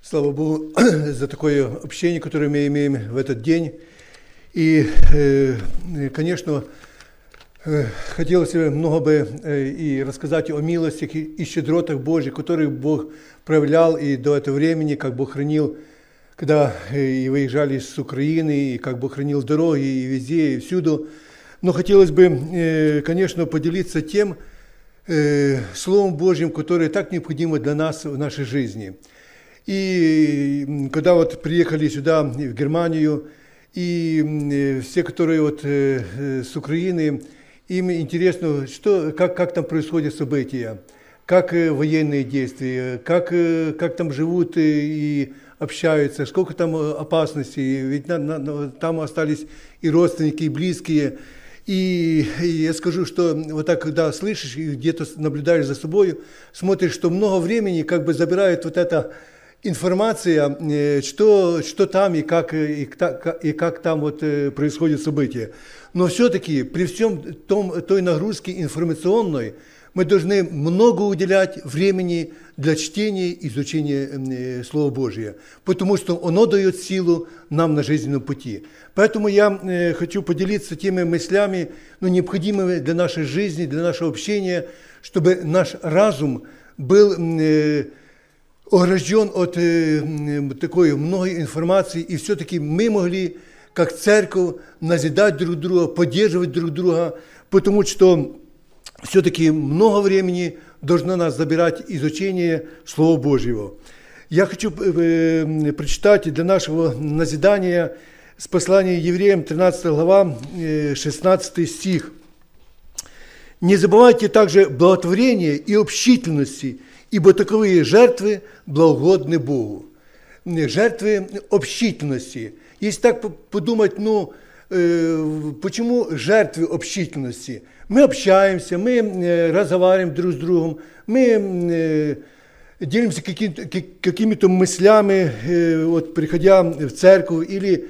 Слава Богу за такое общение, которое мы имеем в этот день. И, конечно, хотелось бы много бы и рассказать о милостях и щедротах Божьих, которые Бог проявлял и до этого времени, как Бог хранил, когда и выезжали с Украины, и как Бог хранил дороги, и везде, и всюду. Но хотелось бы, конечно, поделиться тем Словом Божьим, которое так необходимо для нас в нашей жизни. И когда вот приехали сюда, в Германию, и все, которые вот с Украины, им интересно, как там происходят события, как военные действия, как там живут и общаются, сколько там опасностей, ведь там остались и родственники, и близкие. И я скажу, что вот так, когда слышишь и где-то наблюдаешь за собой, смотришь, что много времени как бы забирает вот эта информация, что там и как там вот происходят события. Но все-таки при всем той нагрузке информационной мы должны много уделять времени для чтения и изучения Слова Божия, потому что оно дает силу нам на жизненном пути. Поэтому я хочу поделиться теми мыслями, необходимыми для нашей жизни, для нашего общения, чтобы наш разум был огражден от такой многой информации, и все-таки мы могли, как церковь, назидать друг друга, поддерживать друг друга, потому что все-таки много времени должно нас забирать изучение Слова Божьего. Я хочу прочитать для нашего назидания с послания Евреям, 13 глава, 16 стих. «Не забывайте также благотворения и общительности, ибо таковые жертвы благогодны Богу». Жертвы общительности. Если так подумать, почему жертвы общительности? Мы общаемся, мы разговариваем друг с другом, мы делимся какими-то мыслями, вот, приходя в церковь, или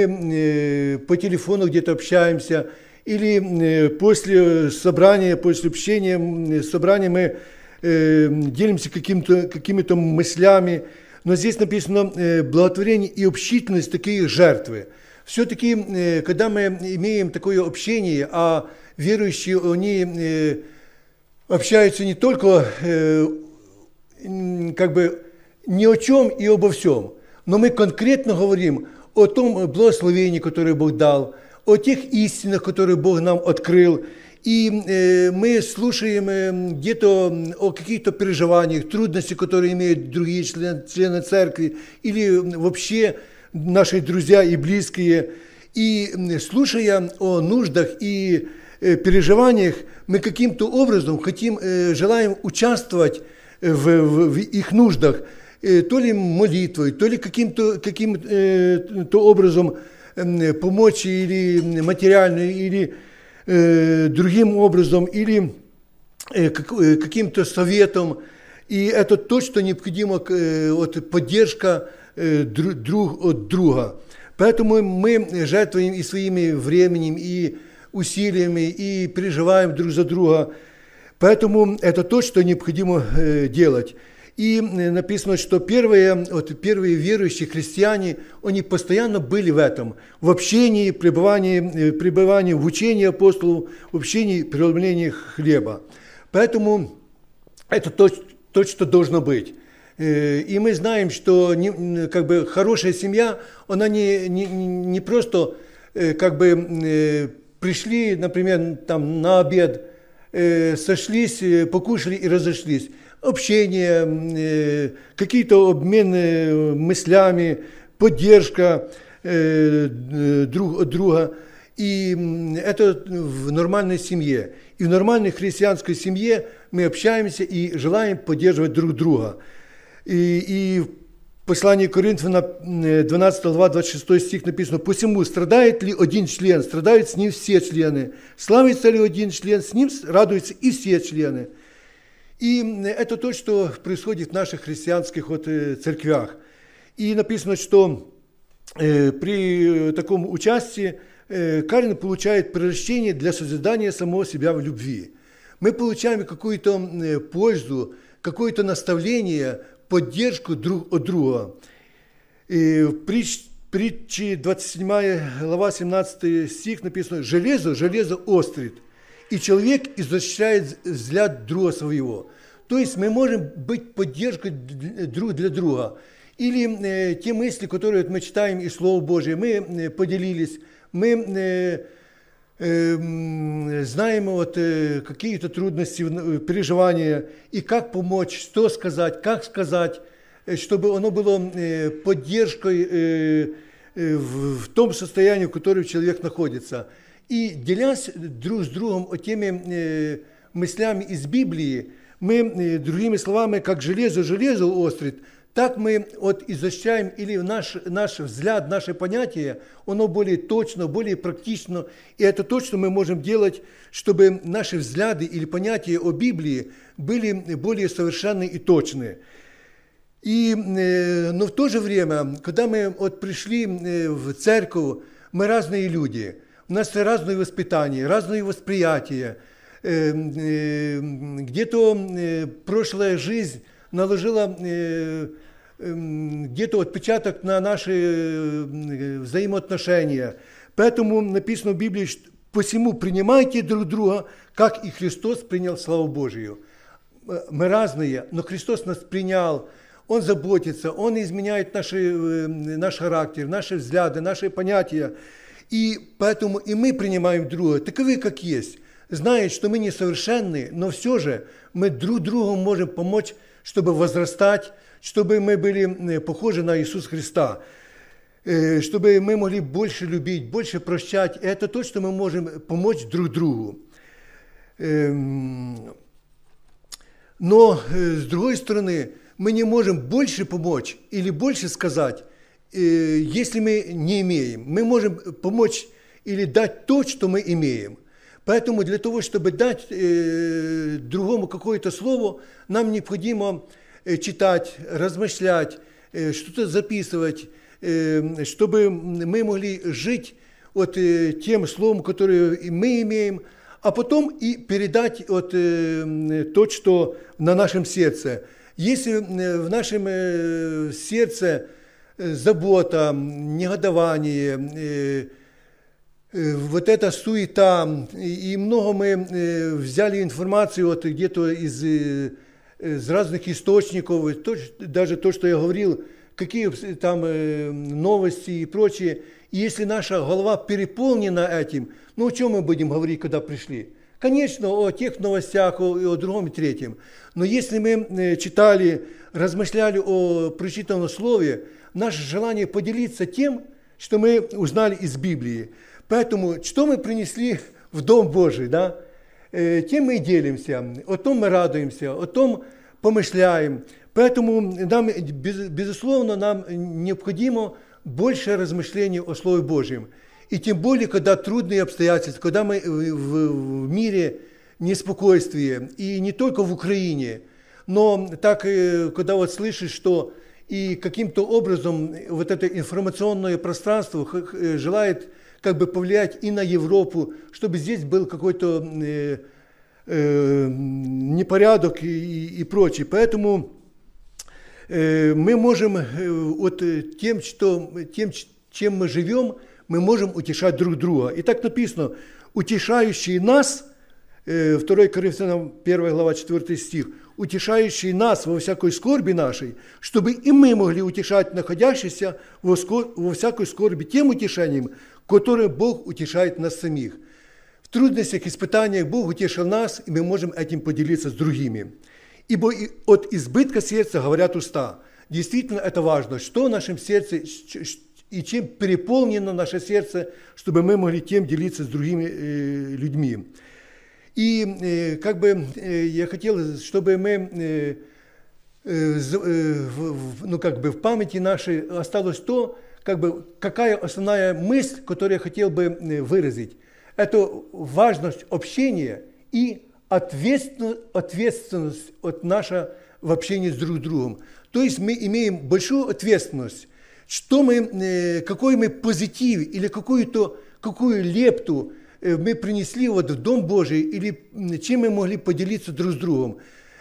мы по телефону где-то общаемся, или после собрания, после общения, собрания мы делимся какими-то мыслями. Но здесь написано благотворение и общительность, такие жертвы. Все-таки, когда мы имеем такое общение, а верующие, они общаются не только как бы ни о чем и обо всем, но мы конкретно говорим о том благословении, которое Бог дал, о тех истинах, которые Бог нам открыл. И мы слушаем где-то о каких-то переживаниях, трудностях, которые имеют другие члены церкви, или вообще наши друзья и близкие. И слушая о нуждах и переживаниях, мы каким-то образом желаем участвовать в их нуждах, то ли молитвой, то ли каким-то образом помочь или материально, или другим образом, или каким-то советом. И это то, что необходимо, поддержка друг от друга. Поэтому мы жертвуем и своими временем, и усилиями, и переживаем друг за друга. Поэтому это то, что необходимо делать. И написано, что первые верующие христиане, они постоянно были в этом, в общении, пребывании в учении апостолов, в общении, преломлении хлеба. Поэтому это то, что должно быть. И мы знаем, что хорошая семья, она не просто пришли, например, там, на обед, сошлись, покушали и разошлись. Общение, какие-то обмены мыслями, поддержка друг от друга. И это в нормальной семье. И в нормальной христианской семье мы общаемся и желаем поддерживать друг друга. И в послании к Коринфянам 12 глава 26 стих написано: «Посему страдает ли один член, страдают с ним все члены. Славится ли один член, с ним радуются и все члены». И это то, что происходит в наших христианских церквях. И написано, что при таком участии каждый получает приращение для созидания самого себя в любви. Мы получаем какую-то пользу, какое-то наставление, поддержку друг от друга. И в притче 27 глава 17 стих написано: «Железо острит, и человек изощряет взгляд друга своего». То есть мы можем быть поддержкой друг для друга. Или те мысли, которые мы читаем из Слова Божия, мы поделились, мы знаем какие-то трудности, переживания, и как помочь, что сказать, как сказать, чтобы оно было поддержкой в том состоянии, в котором человек находится. И делясь друг с другом теми мыслями из Библии, мы, другими словами, как железо острит, так мы изощряем, или наш взгляд, наше понятие, оно более точно, более практично. И это то, что мы можем делать, чтобы наши взгляды или понятия о Библии были более совершенны и точны. Но в то же время, когда мы пришли в церковь, мы разные люди, у нас разное воспитание, разное восприятие. Где-то прошлая жизнь наложила где-то отпечаток на наши взаимоотношения. Поэтому написано в Библии: «Посему принимайте друг друга, как и Христос принял славу Божию». Мы разные, но Христос нас принял. Он заботится, Он изменяет наш характер, наши взгляды, наши понятия. И поэтому и мы принимаем друга таковы, как есть. Зная, что мы несовершенны, но все же мы друг другу можем помочь, чтобы возрастать, чтобы мы были похожи на Иисуса Христа, чтобы мы могли больше любить, больше прощать. И это то, что мы можем помочь друг другу. Но, с другой стороны, мы не можем больше помочь или больше сказать, если мы не имеем. Мы можем помочь или дать то, что мы имеем. Поэтому для того, чтобы дать другому какое-то слово, нам необходимо читать, размышлять, что-то записывать, чтобы мы могли жить тем словом, которое мы имеем, а потом и передать то, что на нашем сердце. Если в нашем сердце забота, негодование, эта суета, и много мы взяли информацию где-то из разных источников, даже то, что я говорил, какие там новости и прочее. И если наша голова переполнена этим, о чем мы будем говорить, когда пришли? Конечно, о тех новостях, о другом и третьем. Но если мы читали, размышляли о прочитанном слове, наше желание поделиться тем, что мы узнали из Библии. Поэтому, что мы принесли в Дом Божий, да? Тем мы и делимся, о том мы радуемся, о том помышляем. Поэтому нам, безусловно, нам необходимо больше размышлений о Слове Божьем. И тем более, когда трудные обстоятельства, когда мы в мире неспокойствие, и не только в Украине, но так, когда слышишь, что и каким-то образом это информационное пространство желает повлиять и на Европу, чтобы здесь был какой-то непорядок и прочее. Поэтому мы можем тем, чем мы живем, мы можем утешать друг друга. И так написано: утешающий нас, 2 Коринфянам 1 глава 4 стих, утешающий нас во всякой скорби нашей, чтобы и мы могли утешать находящихся во всякой скорби тем утешением, которым Бог утешает нас самих. В трудностях, испытаниях Бог утешил нас, и мы можем этим поделиться с другими. Ибо от избытка сердца говорят уста. Действительно, это важно, что в нашем сердце и чем переполнено наше сердце, чтобы мы могли тем делиться с другими людьми. И я хотел, чтобы мы в памяти нашей осталось то, какая основная мысль, которую я хотел бы выразить. Это важность общения и ответственность наша в общении с друг другом. То есть мы имеем большую ответственность, какой мы позитив или какую лепту мы принесли в Дом Божий, или чем мы могли поделиться друг с другом.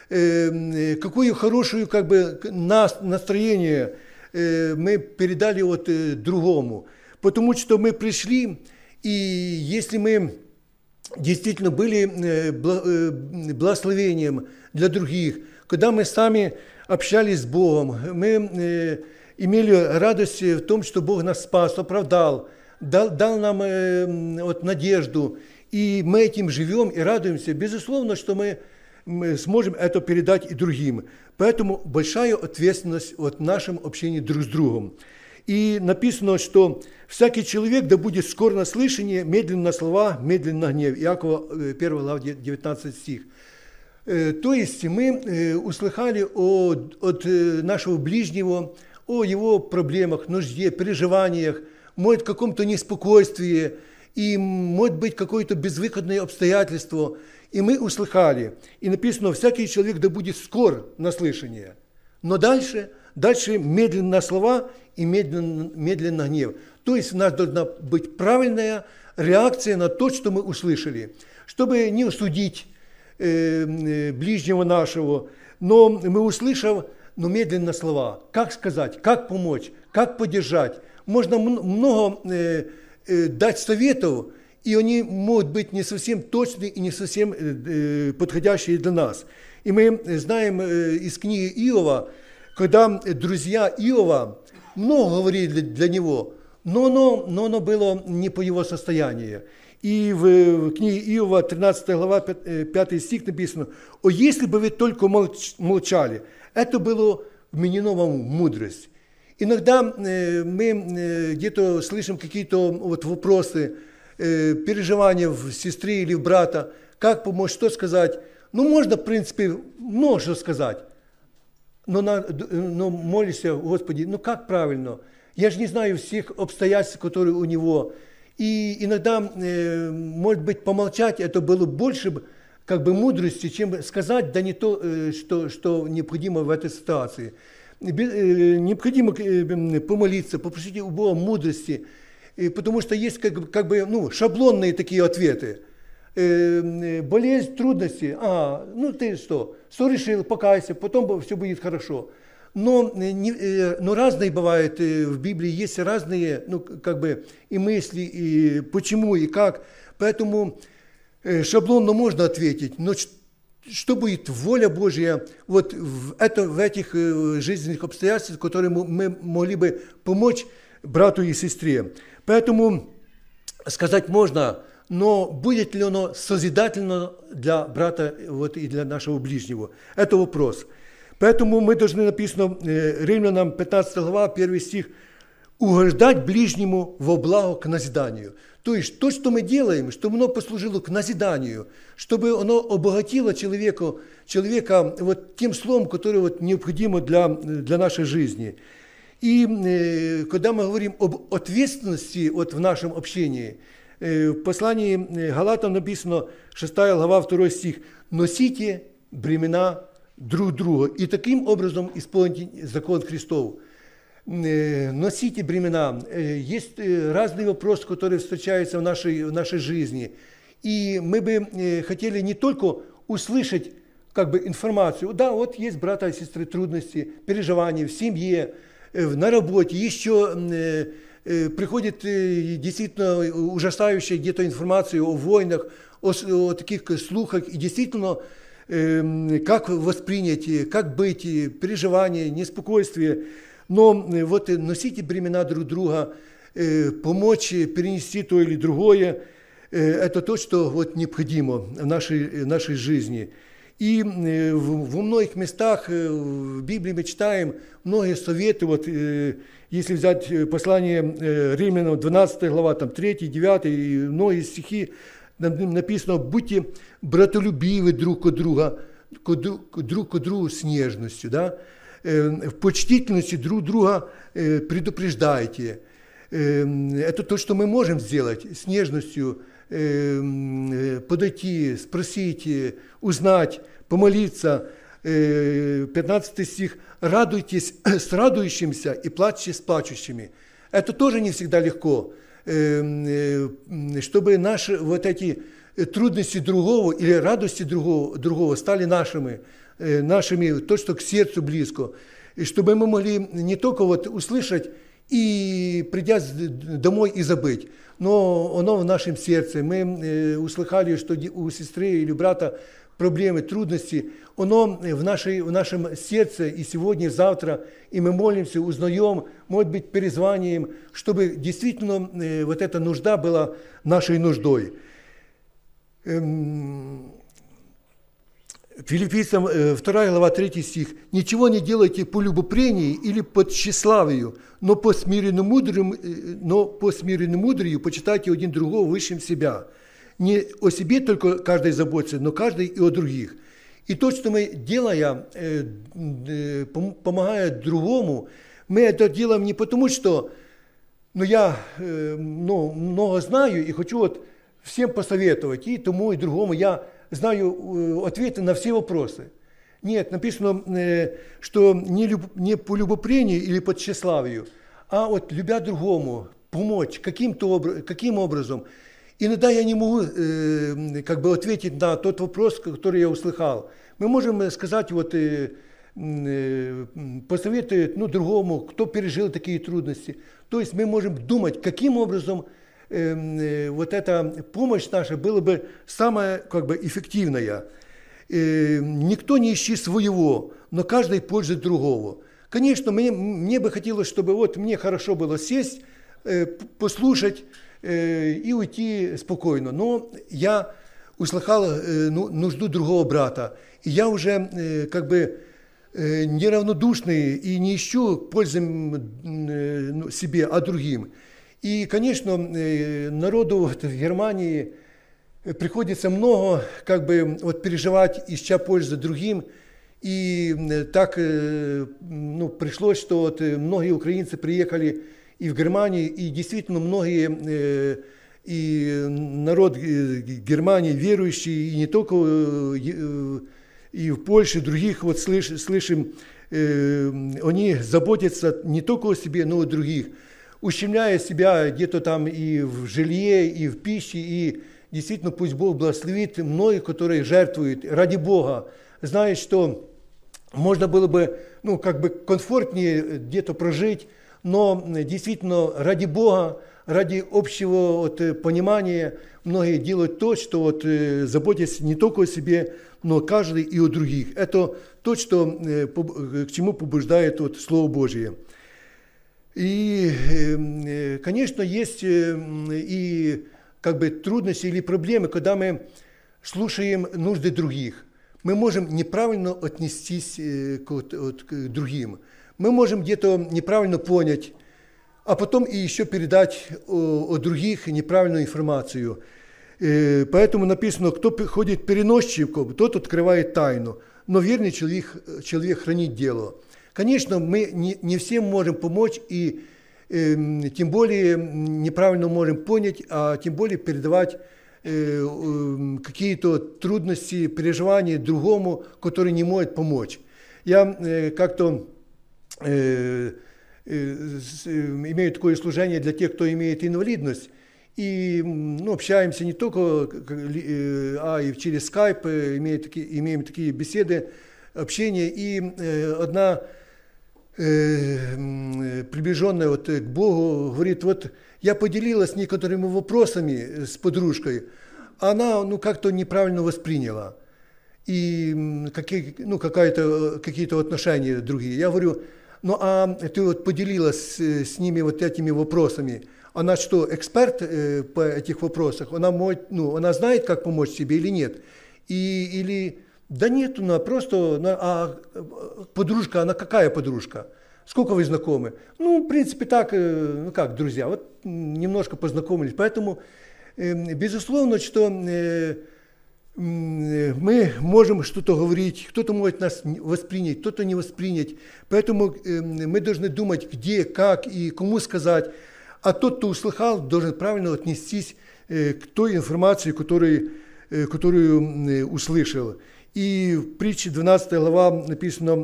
какое хорошее как бы настроение мы передали вот другому. Потому что мы пришли, и если мы действительно были благословением для других, когда мы сами общались с Богом, мы имели радость в том, что Бог нас спас, оправдал, дал нам вот надежду, и мы этим живем и радуемся, безусловно, что мы сможем это передать и другим. Поэтому большая ответственность в нашем общении друг с другом. И написано, что всякий человек да будет скор на слышание, медленно на слова, медленно на гнев. Иакова 1 глава 19 стих. То есть мы услыхали от нашего ближнего о его проблемах, нужде, переживаниях, может, каком-то неспокойствии, и может быть какое-то безвыходное обстоятельство. И мы услыхали. И написано, всякий человек да будет скор на слышание. Но дальше медленно на слова и медленно на гнев. То есть у нас должна быть правильная реакция на то, что мы услышали, чтобы не осудить ближнего нашего, но мы услышав, но медленно слова. Как сказать, как помочь, как поддержать. Можно много дать советов, и они могут быть не совсем точные и не совсем подходящие для нас. И мы знаем из книги Иова, когда друзья Иова много говорили для него, но оно было не по его состоянию. И в книге Иова, 13 глава, 5 стих написано, «О, если бы вы только молчали!» Это было вменено вам в мудрость. Иногда мы где-то слышим какие-то вот вопросы, переживания в сестры или в брата, как помочь, что сказать. Ну, можно, в принципе, много что сказать, но молишься, Господи, ну как правильно? Я же не знаю всех обстоятельств, которые у него. И иногда, может быть, помолчать, это было больше как бы мудрости, чем сказать, да не то, что необходимо в этой ситуации. Необходимо помолиться, попросить у Бога мудрости, потому что есть как бы шаблонные такие ответы. Болезнь, трудности, ну ты что решил, покайся, потом все будет хорошо. Но разные бывают в Библии, есть разные как бы и мысли, и почему, и как. Поэтому шаблонно можно ответить, но что будет воля Божья вот в этих жизненных обстоятельствах, которые мы могли бы помочь брату и сестре. Поэтому сказать можно, но будет ли оно созидательно для брата вот, и для нашего ближнего? Это вопрос. Поэтому мы должны, написано Римлянам 15 глава, 1 стих, угождать ближнему во благо к назиданию. То есть то, что мы делаем, чтобы оно послужило к назиданию, чтобы оно обогатило человека вот тем словом, которое вот необходимо для нашей жизни. И когда мы говорим об ответственности вот в нашем общении, в послании Галатам написано, 6 глава, 2 стих, «Носите бремена друг друга, и таким образом исполните закон Христов». Носите бремена. Есть разные вопросы, которые встречаются в нашей жизни. И мы бы хотели не только услышать как бы информацию. Да, вот есть брата и сестры трудности, переживания в семье, на работе, еще приходит действительно ужасающая где-то информация о войнах, о таких слухах. И действительно, как воспринять, как быть, переживания, неспокойствие. Но вот носите бремена друг друга, помочь перенести то или другое, это то, что вот необходимо в нашей жизни. И во многих местах в Библии мы читаем многие советы, вот если взять послание Римлянам, 12 глава, там 3, 9 и многие стихи, написано, будьте братолюбивы друг к другу с нежностью, да? В почтительности друг друга предупреждайте. Это то, что мы можем сделать, с нежностью подойти, спросить, узнать, помолиться. 15 стих. «Радуйтесь с радующимся и плачьте с плачущими». Это тоже не всегда легко, чтобы наши вот эти трудности другого или радости другого стали нашими. нашими, то, что к сердцу близко, и чтобы мы могли не только вот услышать и придя домой и забыть, но оно в нашем сердце. Мы услыхали, что у сестры или брата проблемы, трудности, оно в нашем сердце и сегодня, и завтра, и мы молимся, узнаем, может быть, перезваниваем, чтобы действительно вот эта нужда была нашей нуждой. Филиппийцам 2 глава 3 стих. «Ничего не делайте по любопрении или по тщеславию, но по смиренному мудрию почитайте один другого высшим себя». Не о себе только каждый заботится, но каждый и о других. И то, что мы делаем, помогая другому, мы это делаем не потому, что я много знаю и хочу вот всем посоветовать, и тому, и другому я знаю ответы на все вопросы. Нет, написано, что не по любопрению или по тщеславию, а вот любя другому, помочь каким образом. Иногда я не могу ответить на тот вопрос, который я услыхал. Мы можем сказать, посоветовать другому, кто пережил такие трудности. То есть мы можем думать, каким образом вот эта помощь наша была бы самая эффективная. Никто не ищет своего, но каждый пользует другого. Конечно, мне бы хотелось, чтобы мне хорошо было сесть, послушать, и уйти спокойно. Но я услыхал нужду другого брата, и я уже неравнодушный и не ищу пользы себе, а другим. И, конечно, народу в Германии приходится много переживать, ища пользы другим. И так пришлось, что многие украинцы приехали и в Германии, и действительно многие, и народ Германии верующий, и не только и в Польше, других слышим, они заботятся не только о себе, но и о других, ущемляя себя где-то там и в жилье, и в пище, и действительно пусть Бог благословит многих, которые жертвуют ради Бога, зная, что можно было бы комфортнее где-то прожить, но действительно ради Бога, ради общего понимания многие делают то, что заботятся не только о себе, но каждый и о других. Это то, что, к чему побуждает Слово Божие. И, конечно, есть и трудности или проблемы, когда мы слушаем нужды других. Мы можем неправильно отнестись к другим. Мы можем где-то неправильно понять, а потом и еще передать о других неправильную информацию. Поэтому написано, кто ходит переносчиком, тот открывает тайну, но верный человек хранит дело. Конечно, мы не всем можем помочь, и тем более неправильно можем понять, а тем более передавать какие-то трудности, переживания другому, который не может помочь. Я как-то имею такое служение для тех, кто имеет инвалидность, и общаемся не только, а и через скайп, имеем такие беседы, общение, и одна приближенная к Богу говорит, я поделилась некоторыми вопросами с подружкой, она как-то неправильно восприняла, и какие-то отношения другие. Я говорю, а ты поделилась с ними этими вопросами, она что, эксперт по этих вопросах, она знает, как помочь себе или нет? Или да нет, просто, подружка, она какая подружка? Сколько вы знакомы? В принципе, так, друзья, немножко познакомились. Поэтому, безусловно, что мы можем что-то говорить, кто-то может нас воспринять, кто-то не воспринять. Поэтому мы должны думать, где, как и кому сказать. А тот, кто услыхал, должен правильно отнестись к той информации, которую услышал. И в притче 12 глава написано,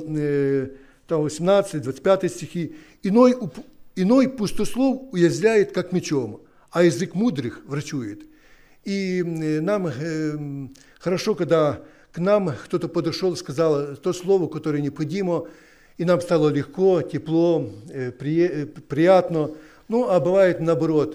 18-25 стихи, «Иной пустослов уязвляет, как мечом, а язык мудрых врачует». И нам хорошо, когда к нам кто-то подошел, сказал то слово, которое необходимо, и нам стало легко, тепло, приятно. Ну, а бывает наоборот,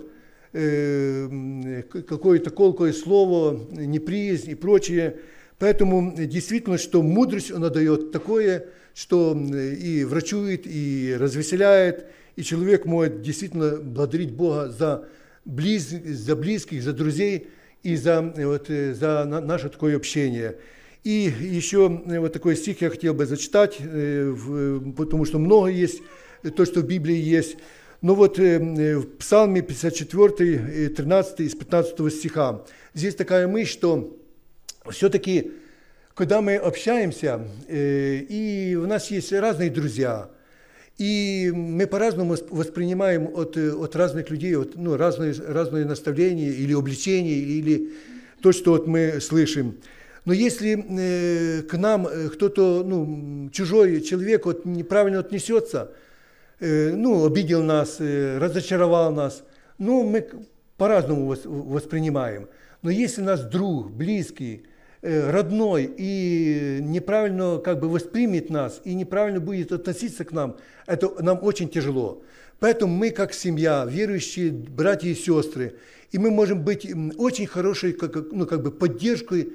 какое-то колкое слово, неприязнь и прочее. Поэтому действительно, что мудрость она дает такое, что и врачует, и развеселяет, и человек может действительно благодарить Бога за близких, за друзей и за наше такое общение. И еще вот такой стих я хотел бы зачитать, потому что много есть, то, что в Библии есть. Но вот в Псалме 54, 13 из 15 стиха, здесь такая мысль, что все-таки, когда мы общаемся, и у нас есть разные друзья, и мы по-разному воспринимаем от разных людей разные наставления или обличения, или то, что вот мы слышим. Но если к нам кто-то, чужой человек неправильно отнесется, обидел нас, разочаровал нас, мы по-разному воспринимаем. Но если наш друг, близкий, родной и неправильно воспримет нас и неправильно будет относиться к нам, это нам очень тяжело. Поэтому мы, как семья, верующие братья и сестры, и мы можем быть очень хорошей поддержкой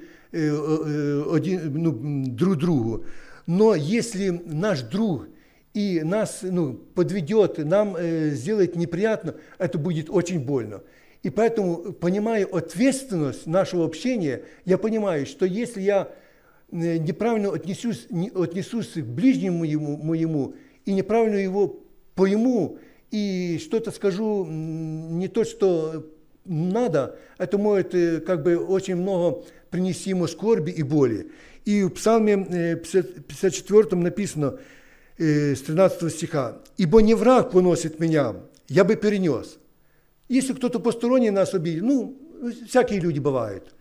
друг другу. Но если наш друг и нас подведет, нам сделает неприятно, это будет очень больно. И поэтому, понимая ответственность нашего общения, я понимаю, что если я неправильно отнесусь к ближнему моему и неправильно его пойму, и что-то скажу не то, что надо, это может очень много принести ему скорби и боли. И в Псалме 54 написано с 13 стиха: «Ибо не враг поносит меня, я бы перенес». Если кто-то посторонний нас обидел, всякие люди бывают,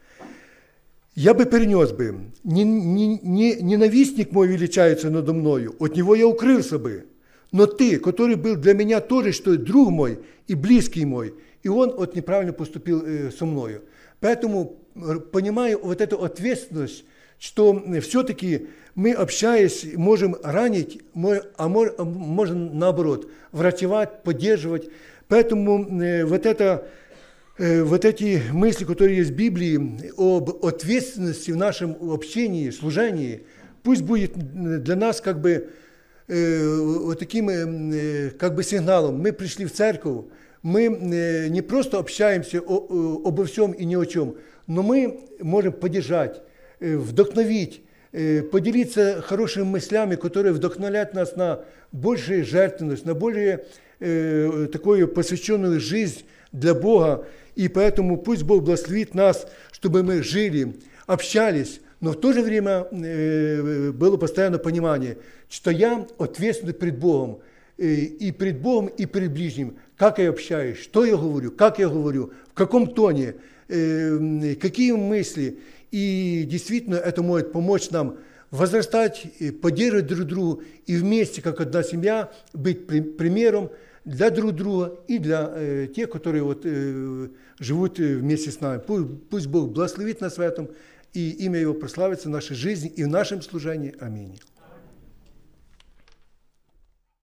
я бы перенес бы. Ненавистник мой величается надо мною, от него я укрылся бы. Но ты, который был для меня тоже, что друг мой и близкий мой, и он неправильно поступил со мною. Поэтому понимаю вот эту ответственность, что все-таки мы, общаясь, можем ранить, а можем наоборот, врачевать, поддерживать. Поэтому вот эти мысли, которые есть в Библии, об ответственности в нашем общении, служении, пусть будет для нас вот таким сигналом. Мы пришли в церковь, мы не просто общаемся обо всем и ни о чем, но мы можем поддержать, вдохновить, поделиться хорошими мыслями, которые вдохновляют нас на большую жертвенность, на более такую посвященную жизнь для Бога. И поэтому пусть Бог благословит нас, чтобы мы жили, общались, но в то же время было постоянно понимание, что я ответственный перед Богом, и перед Богом, и перед ближним. Как я общаюсь, что я говорю, как я говорю, в каком тоне, какие мысли. И действительно это может помочь нам возрастать, поддерживать друг друга и вместе, как одна семья, быть примером для друг друга и для тех, которые живут вместе с нами. Пусть Бог благословит нас в этом, и имя Его прославится в нашей жизни и в нашем служении. Аминь.